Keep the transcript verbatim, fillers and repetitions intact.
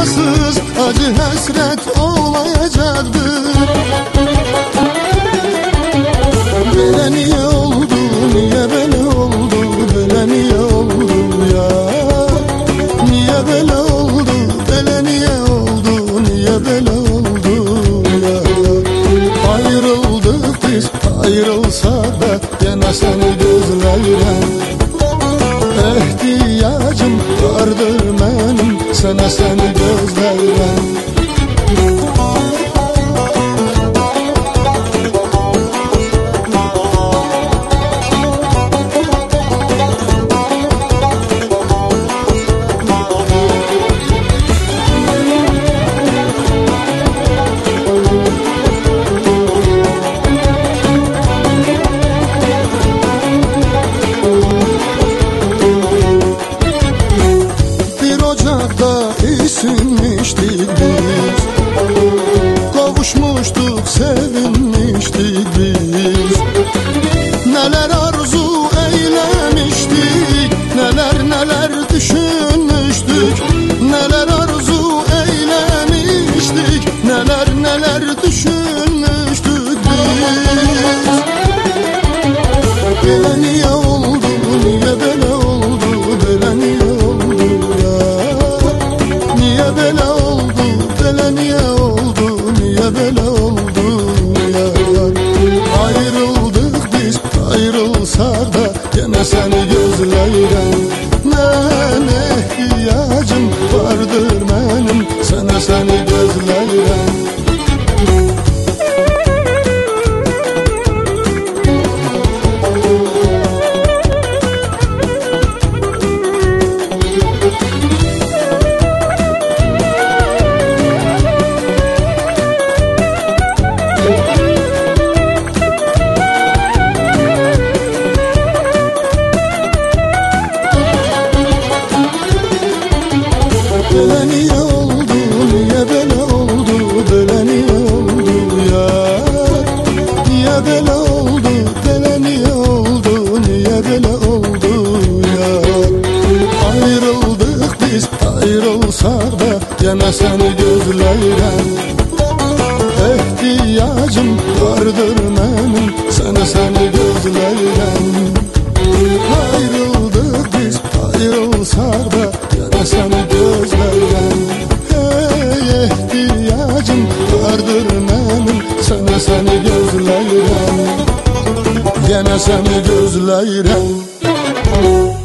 amansız acı həsrət olmayacaqdır. Belə niyə oldu, niyə belə oldu, belə niyə oldu ya? Niyə belə oldu, belə niyə oldu, niyə belə oldu ya? Ayrıldık biz, ayrılsaq da yenə səni gözləyirəm. Ehtiyacım vardır mənim, sənə səni gözləyirəm. Isinmiştik biz, kavuşmuştuk, sevinmiştik biz. Neler arzu eylemiştik, neler neler düşünmüştük. Neler arzu eylemiştik, neler neler düşünmüştük biz. Böyle niye oldu, niye böyle oldu, böyle niye oldu ya? Niye böyle oldu, böyle niye oldu, niye böyle oldu ya? Ayrıldık biz, ayrılsak da gene seni gözləyirəm. Mən ehtiyacım vardır mənim, sənə səni gözləyirəm. Böyle niye oldu, niye böyle oldu, böyle niye oldu ya? Niye böyle oldu, böyle niye oldu, niye böyle oldu ya? Ayrıldık biz, ayrılsak da gene seni gözləyirəm. Ehtiyacım vardır mənim, sənə səni gözləyirəm. Ayrıldık biz, ayrılsak da gene seni gözləyirəm. Hey, ehtiyacım vardır mənim, sənə səni gözləyirəm. Yenə səni gözləyirəm.